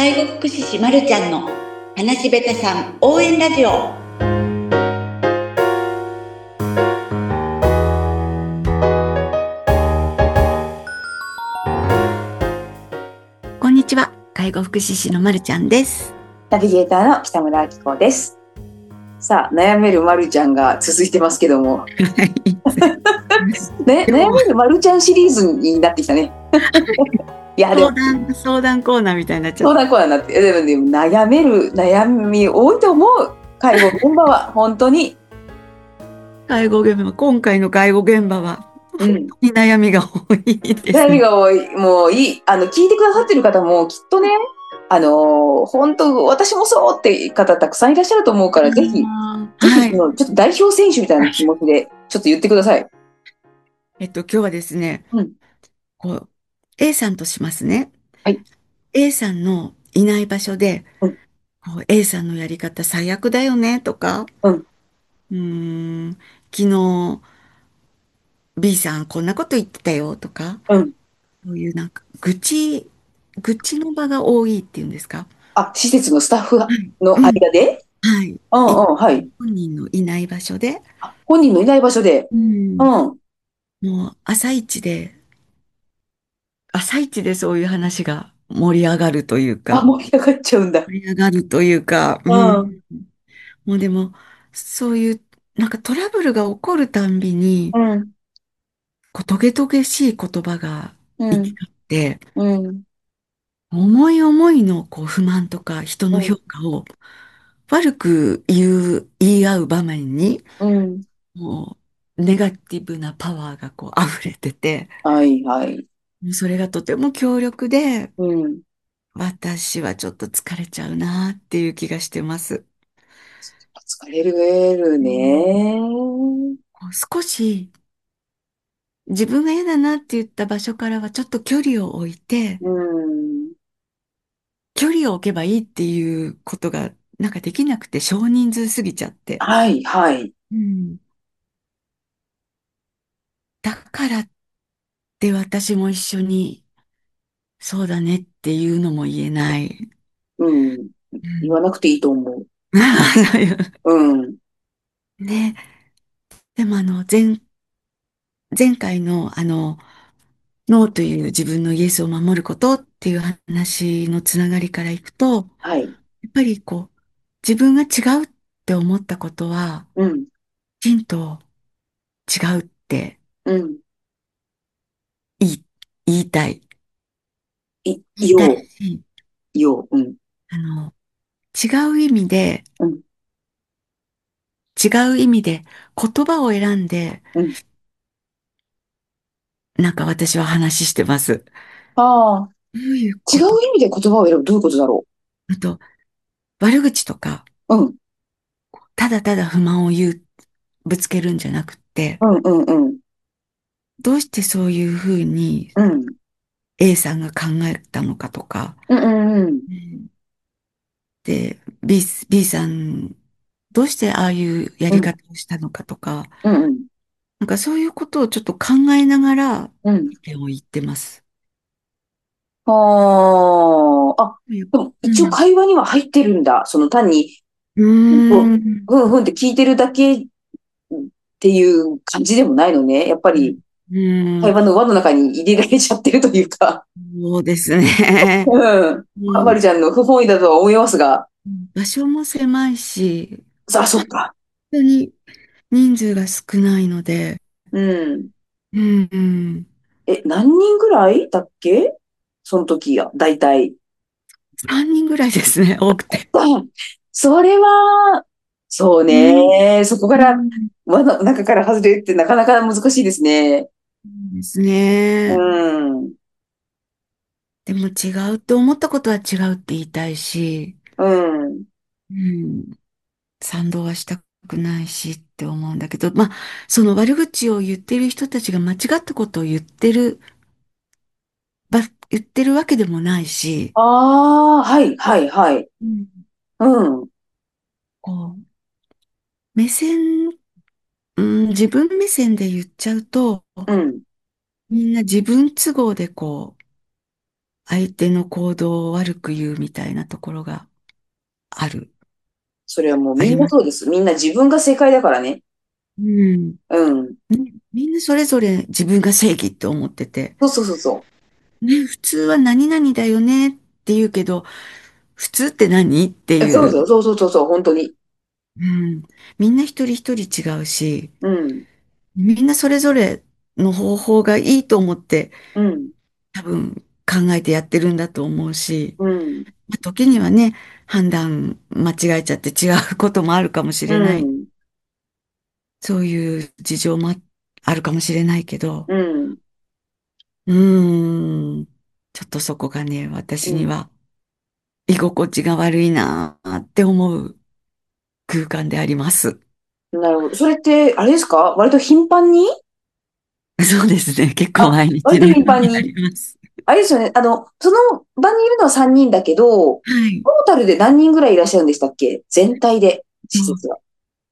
介護福祉士まるちゃんの話しべたさん応援ラジオ。こんにちは、介護福祉士のまるちゃんです。 ナビゲーターの北村明子です。さあ、悩めるまるちゃんが続いてますけども、ね、悩めるまるちゃんシリーズになってきたね。いや、でも相談コーナーみたいになっちゃ相った。 談コーナーになって、でも悩める悩み多いと思う。介護現場は本当に、 介護現場、今回の介護現場は本うん、 当に悩みが多いです悩みね。 が多い。もういい。聞いてくださってる方もきっとね、本当私もそうって方たくさんいらっしゃると思うから、ぜひ、 はい。 ちょっと代表選手みたいな気持ちで、ちょっと言ってください。 今日はですね、 うん。 こう、A さんとしますね。 はい。 A さんのいない場所で、 うん。 A さんのやり方最悪だよねとか、 うん。 うーん、昨日 B さんこんなこと言ってたよとか、 うん。 そういうなんか愚痴の場が多いっていうんですか。 あ、施設のスタッフはい。 のうん。 間で、 はい。 うんうん、はい。 本人のいない場所で、 本人のいない場所で、 うん。 うん。 もう朝一でそういう話が盛り上がるというあ、 か、 盛り上がっちゃうんだ。 盛り上がるというか、 ううん。 ん。 もうでも、そういう、なんかトラブルが起こるたんびに、 うん。 トゲトゲしい言葉がうん。 行き交って、 うん。 思い思いの不満とか人の評うん。 価を悪く言い合う場面に、 うん。 もネガティブなパワーが溢れてて、 はいはい。 もうそれがとても強力で、 うん。 私はちょっと疲れちゃうなっていう気がしてます。 疲れるうん、 ね。 少し自分が嫌だなって言った場所からはちょっと距離を置いて、 うん。 距離を置けばいいっていうことがなんかできなくて少人数すぎちゃって。 はいはい。 うん、だからって私も一緒にそうだねっていうのも言えない。 うん。 うん。 言わなくていいと思う。うん。 ね、でも前回のノーという自分のイエスを守ることっていう話のつながりからいくと、 はい。 やっぱり自分が違うって思ったことは、 うん。 きちんと違うってうん。 言い、言いたい。言いたいよし、 う、よう。うん。 あの、違う意味で、 うん。 違う意味で言葉を選んで、 うん。 なんか私は話してます。 ああ。 どういう違うこと？ 意味で言葉を選ぶ。どういうことだろあと、悪口とか、 う。うん。 ただただ不満をぶつけるんじゃなくって、 うんうんうん。 どうしてそういうふうにうん。 A さんが考えたのかとか、 うんうんうん。 うん、で、B さん、どうしてああいうやうんり方をしたのかとか、 うんうん。 なんかそういうことをちょっと考えながらうん。 意見を言ってます。 はあ。あ、でもうん。 一応会話には入ってるんだ。その単に、 うこうーん。 ふんふんって聞いてるだけっていう感じでもないのね。やっぱりうん。 会話の輪の中に入れられちゃってるというか。 そうですね。 うん。 もう、 まるちゃんの不本意だとは思いますが。 場所も狭いし、 さあ、そっか。 本当に人数が少ないので、 うん。 うん、うん。 何人ぐらいだっけその時や、だいたい。 3人ぐらいですね、多くて。 あ、それは、そううん。 ね。そこからうん。 輪の中から外れるってなかなか難しいですね。 そうですうね。 ん。 でも違うって思ったことは違うって言いたいし、 うん。 うん。賛同はしたくないしって思うんだけど、まあ、その悪口を言ってる人たちが間違ったことを言ってるわけでもないし、 ああ、はい、はい、はい。 うん、 うん、 こう、目線、うん、自分目線で言っちゃうと、 うん、 みんな自分都合で相手の行動を悪く言うみたいなところがある。 それはもうみんなあります。 そうです。みんな自分が正解だからね。 うん。 うん。 みんなそれぞれ自分が正義って思ってて、 そうそうそうそね、普通は何々だよねって言うけど、普通って何ってう。 いう、 そうそうそうそうそう、本当に。 うん。みんな一人一人違うし、 うん。 みんなそれぞれの方法がいいと思ってうん。 多分考えてやってるんだと思うし、 うん。 まあ時にはね、判断間違えちゃって違うこともあるかもしうれない。 ん。 そういう事情もあるかもしれないけど、 うん。 うーん、ちょっとそこがね、 うん。 私には居心地が悪いなって思う空間であります。 なるほど。それって、あれですか？割と頻繁に？ そうですね。結構あ、 毎日割とのようにあ頻繁に。 ります。 あれですよね。その場にいるのは3人だけど、トはい。 ータルで何人ぐらいいらっしゃるんでしたっけ？全体で、施設は。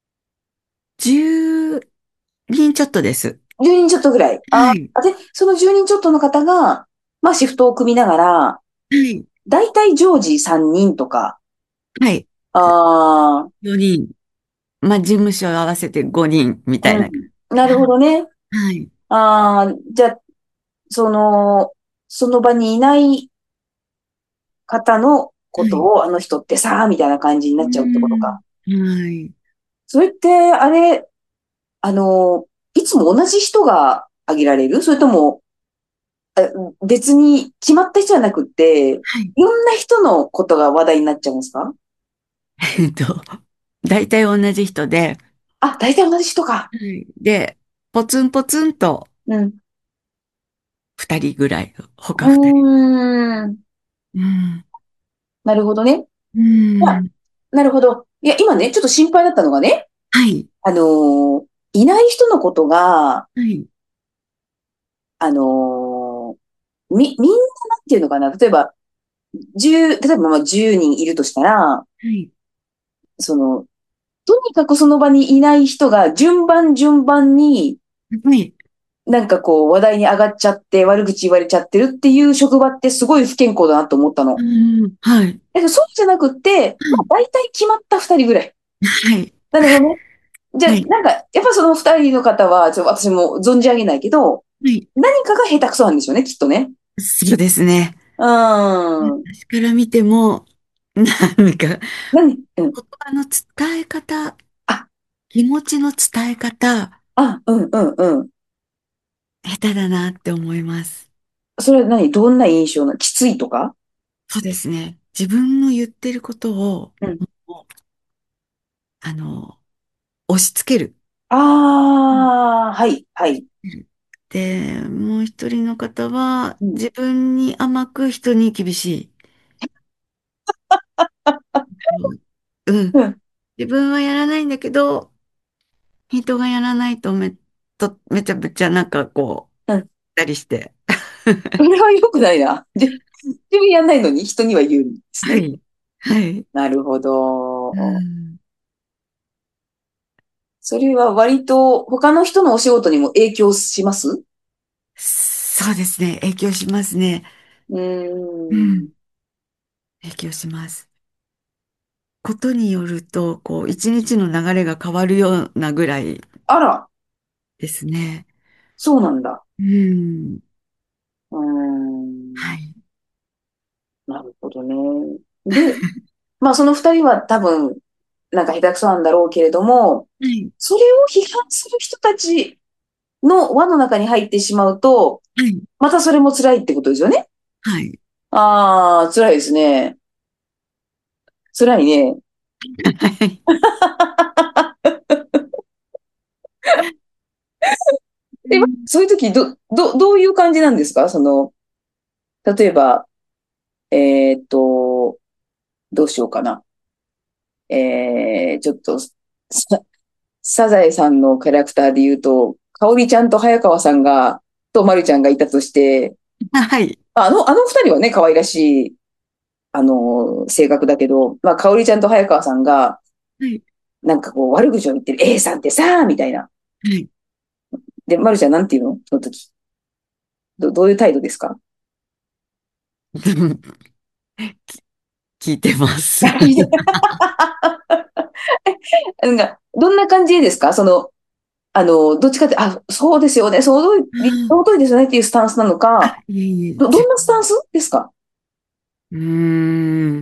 10人ちょっとです。 10人ちょっとぐらい。 はい。 で、その10人ちょっとの方が、まあシフトを組みながら、 はい。 だいたい常時3人とか。 はい。 あ 4人。まあ、事務所合わせて5人みたいな。 うん。なるほどね。 はい。 じゃあ、その、その場にいない方のはい。 ことを、あの人ってさ、みたいな感じにうなっちゃうってことか。 ん。はい。 それって、あれ、あの、いつも同じ人が挙げられる？それとも、あ別に決まった人じゃなくって、 はい。 いろんな人のことが話題になっちゃうんですか？ えっと、大体同じ人で、 あ、大体同じ人か。 はい。で、ポツンポツンとうん。 2人ぐらい、他う 2人。 ーん。 うん。 なるほどね。 うあ、 ん。 なるほど。いや、今ね、ちょっと心配だったのがね、 はい。 あのいない人のことが、 はい。 あのみんななんていうのかな。例えばまあ10人いるとしたら、 はい。 その、とにかくその場にいない人が順番にはい。 なんかこう話題に上がっちゃって悪口言われちゃってるっていう職場ってすごい不健康だなと思ったうの。 ん。はい。 だけどそうじゃなくって、まあ大体決まった2人ぐらい。 はい。 なるほどね。じゃあ、 はい。 なんか、やっぱその2人の方は、私も存じ上げないけど、 はい。 何かが下手くそなんでしょうね、きっとね。 そうですね。 うーん。 私から見ても、なんか、言うん。 葉の伝え方、 あ、 気持ちの伝え方、 うんうんうん。 下手だなって思います。 それはどんな印象きついとか？ そうですね。自分の言ってることを、 うん。 もうあの、押し付ける。うん。 はい、はい。 で、もう一人の方は、 うん。 自分に甘く人に厳しい。うん。 うん。 自分はやらないんだけど、人がやらないとめちゃめちゃなんかこう、 うん。 たりして。 それは良くないな。自分やんないのに人には言うんですね。 はい。はい。 なるほうど。 ん。 それは割と他の人のお仕事にも影響します？ そうですね。影響しますね。 ううん。 ーん。 影響します。ことによると、こう、一日の流れが変わるようなぐらいあら、 ですね。 そうなんだ。 うん。 うーん。 はい。 なるほどね。で、まあその二人は多分、なんか下手くそなんだろうけれども、 はい。 それを批判する人たちの輪の中に入ってしまうと、 はい。 またそれも辛いってことですよね。 はい。 辛いですね。辛いね。 はい。うん。 そういう時、どういう感じなんですか？例えば、えーっと、どうしようかな。ちょっと、サザエさんのキャラクターで言うと、かおりちゃんと早川さんとまるちゃんがいたとして、 はい。 あの二人はね、可愛らしい、性格だけど、まあ、かおりちゃんと早川さんが、 はい。 なんかこう、悪口を言ってる、A さんってさ、みたいな。 はい。 で、まるちゃんなんて言うのその時。どういう態度ですか？ 聞いてます。 なんか、どんな感じですか？どっちかって、あ、そうですよね、その通りですよねっていうスタンスなのあ、 か、 いえいえ、 どんなスタンスですか？ うーん、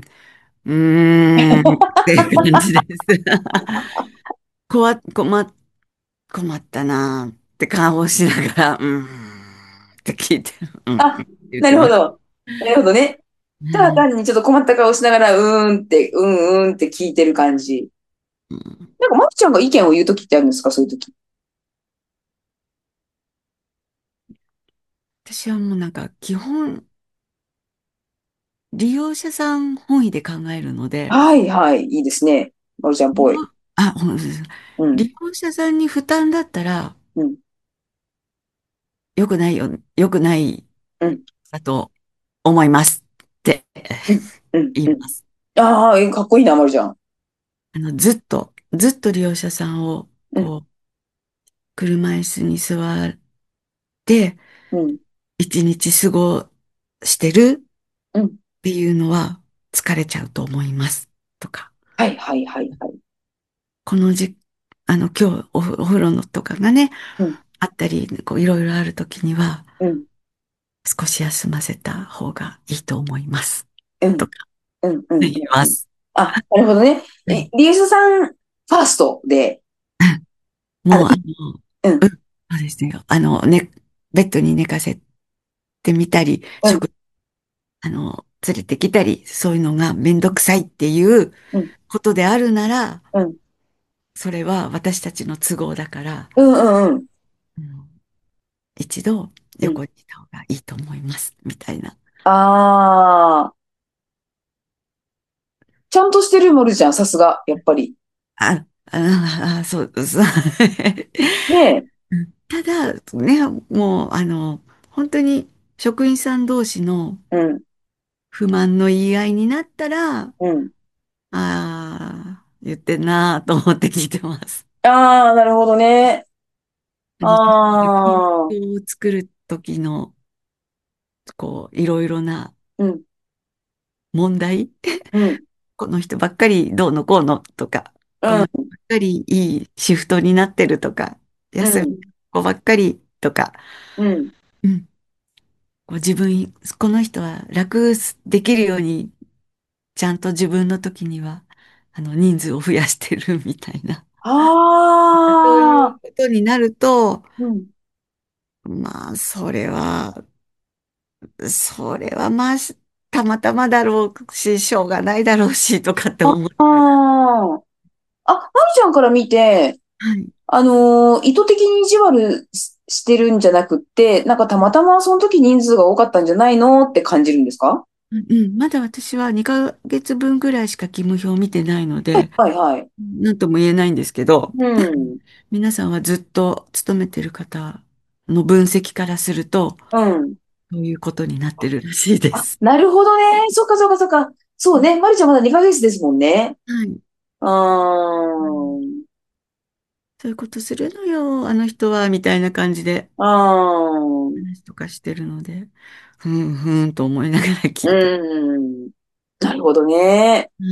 っていう感じです。こわ、困ったなーって顔をしながら、って聞いてる。 あ、 って言っなてます。 るほど。なるほどね。ただはい。 単にちょっと困った顔しながら、うーんって聞いてる感じ。 うん、 なんか、まきちゃんが意見を言うときってあるんですか？そういうとき。 私はもうなんか基本利用者さん本位で考えるので、 はいはい、いいですね。まるちゃんっぽい。 本当です。 うん、 利用者さんに負担だったらうん、 良くないうん、 だと思いますってうん、うん、うん。 言います。 ああ、かっこいいな、まるちゃん。 ずっと利用者さんをうん、 車椅子に座ってうん、 一日過ごしてるうん。 っていうのは疲れちゃうと思いますとか、 はいはいはいはい。 このじ、今日お風呂のとかがね、 うん、 あったり、いろいろあるときには、 うん、 少し休ませた方がいいと思います。 うん、 とかうん、うん、 言いうん。 ます。 あ、なるほどね。 はい。 リエスさんファーストで、あの、 もう、 いうん、 そうですね。ベッドに寝かせてみたり、 うん、 連れてきたり、そういうのがめんどくさいっていううん、 ことであるなら、 うん、 それは私たちの都合だから、 うん、うん、うん。 うん、一度うん。 横にした方がいいと思います。みたいな。 ああ、ちゃんとしてるもるじゃん、さすが、やっぱり。 そう、そう。 ねただ、ね、もう、本当に職員さん同士のえ。うん、 不満の言い合いになったら、 うん。 言ってんなと思って聞いてます。 ああ、なるほどね。 例えば環ああ、 境を作る時の、いろいろなうん、 問題、 うん、 この人ばっかりどうのこうのとか、この人うん、 ばっかりいいシフトになってるとか、休みのうん、 子ばっかりとか、 うん。 うん、この人は楽できるように、ちゃんと自分の時には、人数を増やしてるみたいな。そういああ、 うことになると、 うん。 まあ、それはまあ、たまたまだろうし、しょうがないだろうし、とかって思あう。 あ。あ、まるちゃんから見て、 はい。 意図的に意地悪してるんじゃなくって、なんかたまたまその時人数が多かったんじゃないのって感じるんですか？ まだ私は2ヶ月分ぐらいしか勤務表を見てないので、 はいはい。 なんとも言えないんですけど、 うん。 皆さんはずっと勤めてる方の分析からすると、 うん。 そういうことになってるらしいであ、 す。 なるほどね。そっかそっかそっか。そうね。まるちゃんまだ2ヶ月ですもんね。 はい。 ううん、 ーん。 そういうことするのよ、あの人は、みたいな感じでうーん。 話とかしてるので、ふんふんと思いながら聞いて。 うん。なるほどね。 はい。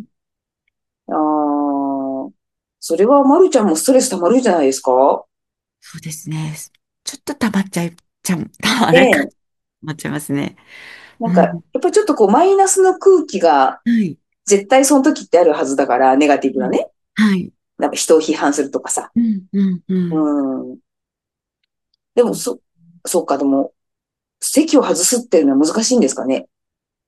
ああ。それはまるちゃんもストレス溜まるじゃないですか？ そうですね。ちょっと溜まっちゃい、あれか、溜ねえ。 まっちゃいますね。 なんか、やうん。 っぱりちょっとこう、マイナスの空気がはい。 絶対その時ってあるはずだから、ネガティブはい。 なね。 はい。 なんか人を批判するとかさ。 うん、うん、ううん。 ん。でも、 そう、 そうか、でも、席を外すっていうのは難しいんですかね。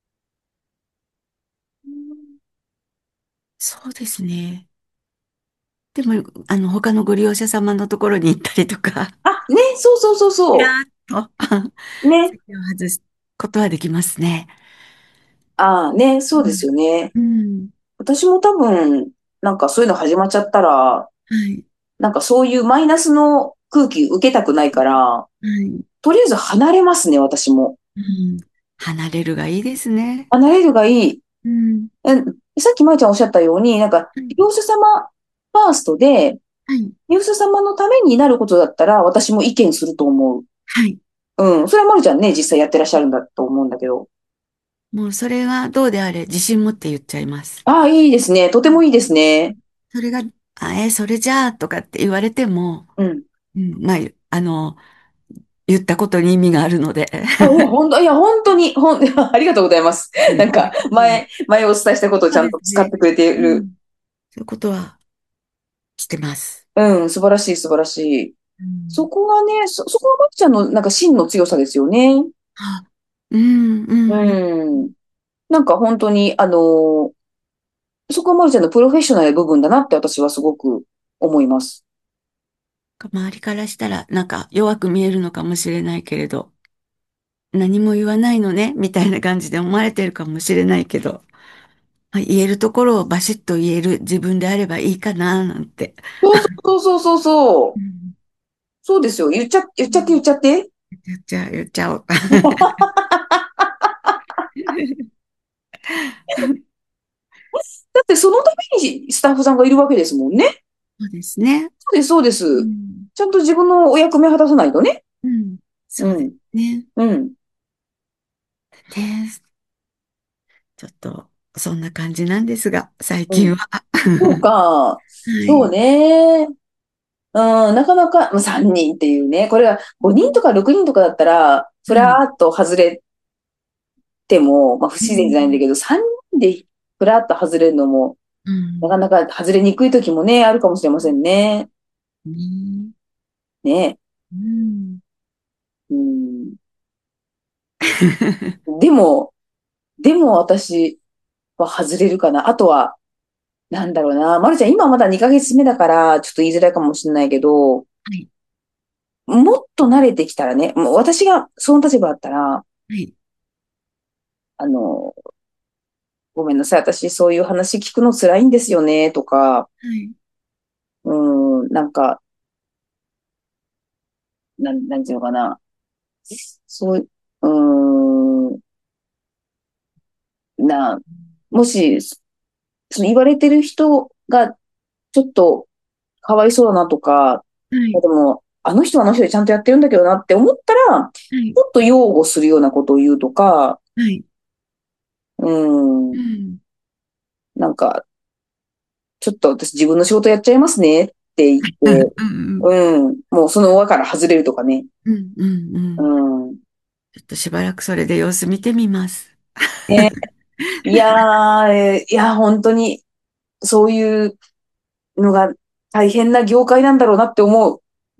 そうですね。でも、他のご利用者様のところに行ったりとか、 あ、ね、そうそうそういらそーっと、 う。ね。 席を外すことはできますね。 ああ、ね、そうですうん。 よね。 うん。 私も多分、なんかそういうの始まっちゃったら、 はい。 なんかそういうマイナスの空気受けたくないから、 はい。 とりあえず離れますね、私も。 うん。離れるがいいですね。 離れるがいい。 うん。 さっきまいちゃんおっしゃったように、なんか、 はい。 利用者様ファーストで、 はい。 利用者様のためになることだったら、私も意見すると思う。 はい。 うん。それはまるちゃんね、実際やってらっしゃるんだと思うんだけど。 もうそれはどうであれ自信持って言っちゃいます。 ああ、いいですね。とてもいいですね。 それが、それじゃあとかって言われても、 うん。 うん、まあ、言ったことに意味があるので。 あ、いや、いや、本当に、ありがとうございます。なんか、前お伝えしたことをちそうゃんとですね。 使ってくれている。 うん。そういうことはしてます。 うん、素晴らしい、素晴らしい。 うん。 そこがね、そこがまきちゃんのなんか芯の強さですよね。 あ、うん、うん、うん。 うん。なんか本当に、そこはまるちゃんのプロフェッショナルな部分だなって私はすごく思います。 周りからしたら、なんか弱く見えるのかもしれないけれど、何も言わないのね、みたいな感じで思われてるかもしれないけど、まあ言えるところをバシッと言える自分であればいいかな、なんて。 そうそうそうそうそう。 うん。 そうですよ。言っちゃって。 言っちゃおう。 だってそのためにスタッフさんがいるわけですもんね。 そうですね。 そうです、そうでうす。 ん。 ちゃんと自分のお役目果たさないとね。 うん。そうですうん、 ね。 うん。 で、ちょっと、そんな感じなんですが、最うん。 近は。 そうか。そうはい。 ね。うん、なかなか、3人っていうね。これが5人とか6人とかだったら、ふはい。 らーっと外れても、まあ不自然じゃないんだうん。 けど、3人でふらーっと外れるのも、 うん。 なかなか外れにくい時もね、あるかもしれませんね。 ね。 ね。 うん。 うん。でも、私は外れるかな。あとは、なんだろうな。まるちゃん、今まだ2ヶ月目だから、ちょっと言いづらいかもしれないけど、 はい。 もっと慣れてきたらね、もう私がその立場だったら、 はい。 あの、ごめんなさい、私そういう話聞くの辛いんですよね、とか、 はい。 なんか、なんていうのかな。そう、な、もし、その言われてる人がちょっとかわいそうだなとか、 はい。 でも、あの人はあの人でちゃんとやってるんだけどなって思ったら、 はい。 ちょっと擁護するようなことを言うとか、 はい。 うん、 うん。 なんか、ちょっと私自分の仕事やっちゃいますねって言っうん。 て、 うん。 もうその輪から外れるとかね。 うん。うん。うん。 うん。 ちょっとしばらくそれで様子見てみます。 ね、いやいや、本当に、そういうのが大変な業界なんだろうなって思う。 うん。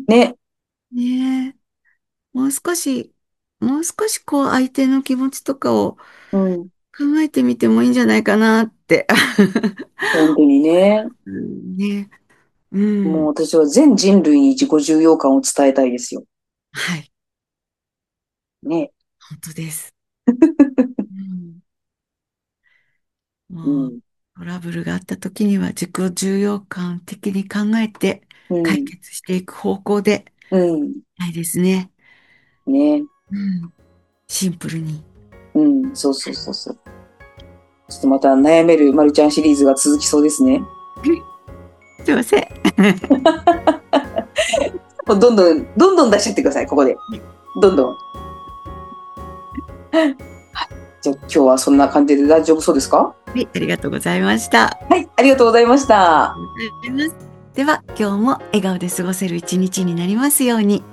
ね。 ねえ。もう少し、もう少しこう相手の気持ちとかをうん。 考えてみてもいいんじゃないかなって。 本当にね。 うんね。うもうん。 私は全人類に自己重要感を伝えたいですよ。 はい。 ね。 本当です。うん。もううん。 トラブルがあった時には自己重要感的に考えて解うん。 決していく方向でうん。 ないですね。 ね。 うん。シンプルに。 うん。そうそうそうそう。ちょっとまた悩めるまるちゃんシリーズが続きそうですね。 すいません。 もうどんどん出しちゃってください、ここで。どんどん。じゃあ今日はそんな感じで大丈夫そうですか？ はい、ありがとうございました。 はい、ありがとうございました。 ありがとうございます。では、今日も笑顔で過ごせる一日になりますように。